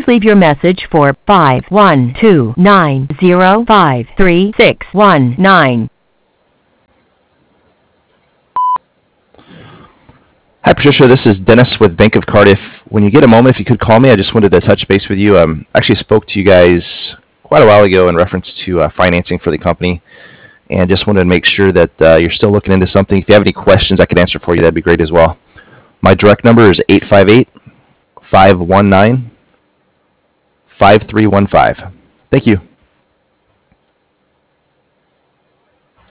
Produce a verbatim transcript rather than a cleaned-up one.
Please leave your message for five one two nine zero five three six one nine. Hi, Patricia. This is Dennis with Bank of Cardiff. When you get a moment, if you could call me, I just wanted to touch base with you. Um, I actually spoke to you guys quite a while ago in reference to uh, financing for the company, and just wanted to make sure that uh, you're still looking into something. If you have any questions I could answer for you, that'd be great as well. My direct number is eight five eight, five one nine, five three one five. Thank you.